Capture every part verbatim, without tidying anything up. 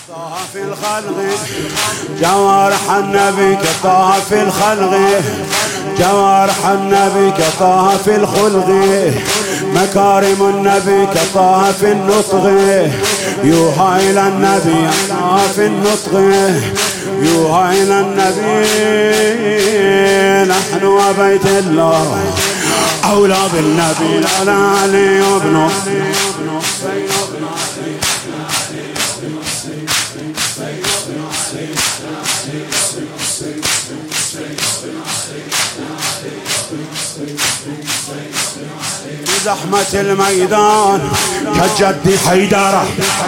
طه في الخلق جوارح النبي كطه في الخلق، جوارح النبي كطه في الخلق، مكارم النبي كطه في النطق، يوحى إلى النبي طه في النطق، يوحى إلى النبي. نحن وبيت الله أولى بالنبي لا علي ابنه. في زحمة الميدان كجد حيدرة،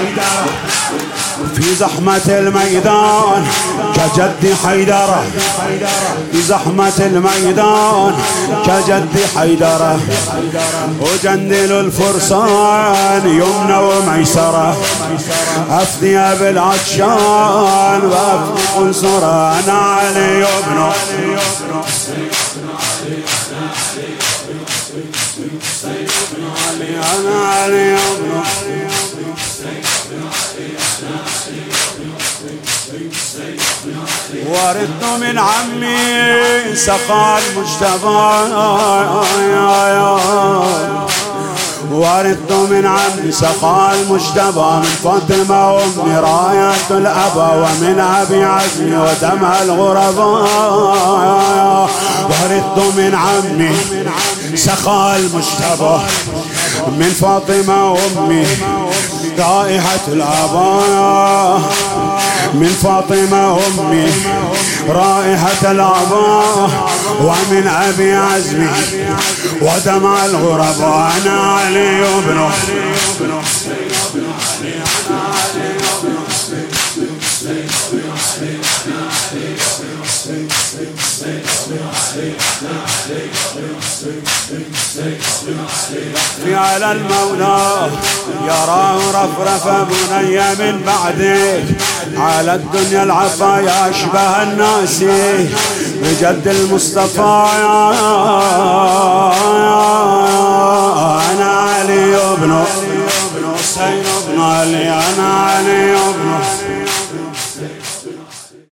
في زحمة الميدان كجد حيدرة، في زحمة الميدان كجد حيدرة، وجندل الفرسان يمنى وميسرة، أفدي بالعطشان وأفدي قنصرة. أنا علي ابنه أنا علي ابنه وردت من عمي سقى المجتبى، وردت من عمي سقى المجتبى، من فاطمة وأمي راية الأبا، ومن أبي عزمي ودمع الغرباء. وردت من عمي سقى المجتبى، من فاطمة وأمي رائحة الآباء، من فاطمة أمي رائحة الآباء، ومن أبي عزمي ودمع الغرباء. أنا علي ابنه في على المولى يراه رفرف بني من بعدك، على الدنيا العفا أشبه الناس بجد المصطفى.